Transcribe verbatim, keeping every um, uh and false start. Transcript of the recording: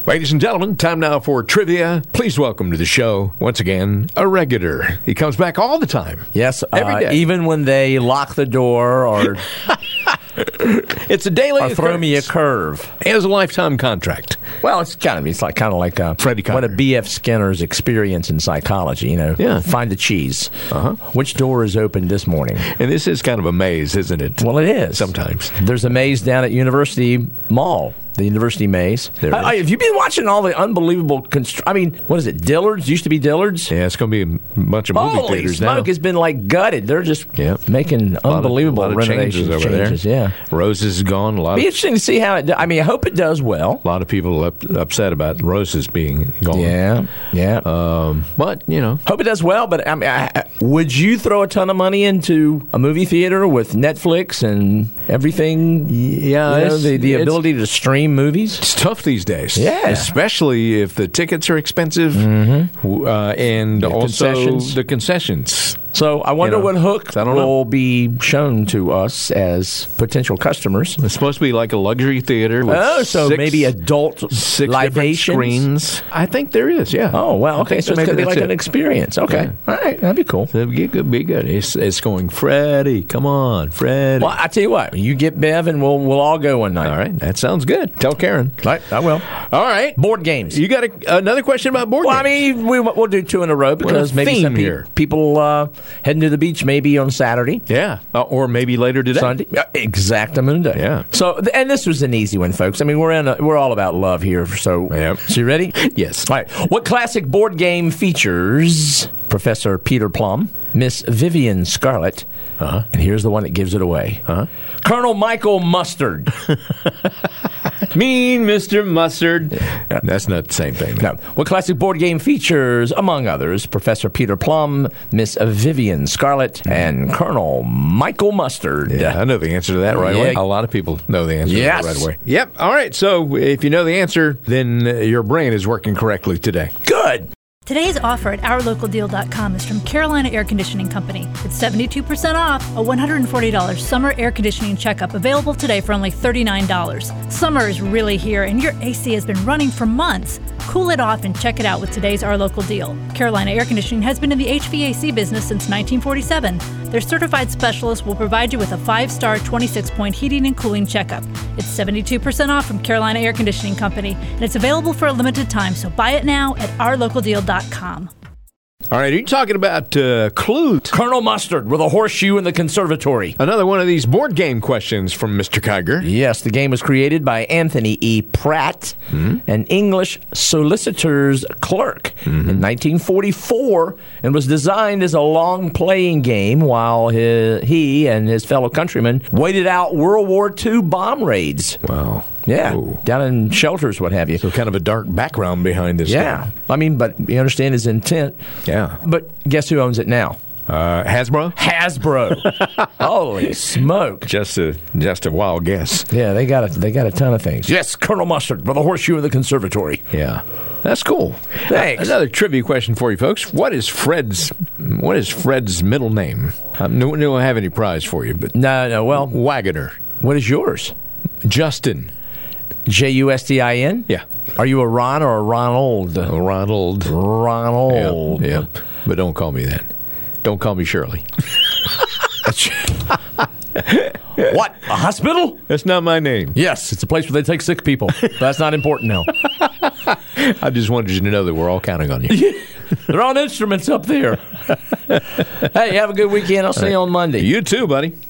Ladies and gentlemen, time now for trivia. Please welcome to the show, once again, a regular. He comes back all the time. Yes, every uh, day. Even when they lock the door or it's a daily or throw me a curve. He has a lifetime contract. Well, it's kind of it's like kind of like uh, Freddie what a Conger. B F Skinner's experience in psychology. You know, Yeah. Find the cheese. Uh-huh. Which door is open this morning? And this is kind of a maze, isn't it? Well, it is Sometimes. There's a maze down at University Mall. The University Maze. There it I, I, is. have you been watching all the unbelievable? Constr- I mean, what is it? Dillard's used to be Dillard's. Yeah, it's going to be a bunch of movie Holy theaters smoke! now. It's been like gutted. They're just Yeah. making A lot of- unbelievable a lot of renovations changes over changes. there. Yeah, Roses is gone. A lot be of, interesting to see how it. Do- I mean, I hope it does well. a lot of people up, upset about Roses being gone. Yeah, yeah. Um, but, you know, Hope it does well, but I mean, I, I- would you throw a ton of money into a movie theater with Netflix and everything? yeah, You know, it's- the, the it's- ability to stream movies. It's tough these days. Yeah. Especially if the tickets are expensive w- uh, and The also concessions. the concessions. So I wonder You know, what hook I don't know. will be shown to us as potential customers. It's supposed to be like a luxury theater with Oh, so six, maybe adult six different libations? screens. I think there is, yeah. Oh, well, okay. I think So it's maybe going to be that's like it. an experience. Okay. All right. That'd be cool. It'd be good. Be good. It's, it's going, Freddie, come on, Freddie. Well, I tell you what. You get Bev and we'll, we'll all go one night. All right, that sounds good. Tell Karen. Right. I will. All right. Board games. You got a, another question about board Well, I games? mean, we, we'll do two in a row because a maybe theme some pe- here. people uh, heading to the beach maybe on Saturday. Yeah, uh, or maybe later today. Sunday, yeah, exactamundo. Yeah. So, and this was an easy one, folks. I mean, we're in a, we're all about love here. So, Yep. so you ready? Yes. All right. What classic board game features Professor Peter Plum, Miss Vivian Scarlett, Uh-huh. and here's the one that gives it away: Uh-huh. Colonel Michael Mustard. Mean Mister Mustard. That's not the same thing. No. What classic board game features, among others, Professor Peter Plum, Miss Vivian Scarlett, and Colonel Michael Mustard? Yeah, I know the answer to that right Yeah. away. A lot of people know the answer Yes. to that right away. Yep. All right. So if you know the answer, then uh, your brain is working correctly today. Good. Today's offer at our local deal dot com is from Carolina Air Conditioning Company. It's seventy-two percent off a one hundred forty dollars summer air conditioning checkup available today for only thirty-nine dollars. Summer is really here and your A C has been running for months. Cool it off and check it out with today's Our Local Deal. Carolina Air Conditioning has been in the H V A C business since nineteen forty-seven. Their certified specialist will provide you with a five-star twenty-six point heating and cooling checkup. It's seventy-two percent off from Carolina Air Conditioning Company, and it's available for a limited time, so buy it now at our local deal dot com. All right. Are you talking about uh, Clute? Colonel Mustard with a horseshoe in the conservatory. Another one of these board game questions from Mister Kiger. Yes, the game was created by Anthony E. Pratt, an English solicitor's clerk, in nineteen forty-four, and was designed as a long-playing game while his, he and his fellow countrymen waited out World War Two bomb raids. Wow. Yeah, Ooh. down in shelters, what have you. So kind of a dark background behind this. Yeah, game. I mean, but you understand his intent. Yeah. But guess who owns it now? Uh, Hasbro? Hasbro. Holy smoke! Just a just a wild guess. Yeah, they got a, they got a ton of things. Yes, Colonel Mustard with a horseshoe in the conservatory. Yeah. That's cool. Thanks. Uh, another trivia question for you folks. What is Fred's what is Fred's middle name? I don't know I have any prize for you, but No, no. Well, Wagoner. what is yours? Justin. J U S T I N? Yeah. Are you a Ron or a Ronald? Ronald. Ronald. Yep, yep. But don't call me that. Don't call me Shirley. What? A hospital? That's not my name. Yes, it's a place where they take sick people. That's not important now. I just wanted you to know that we're all counting on you. They're on instruments up there. Hey, have a good weekend. I'll see you on Monday. You too, buddy.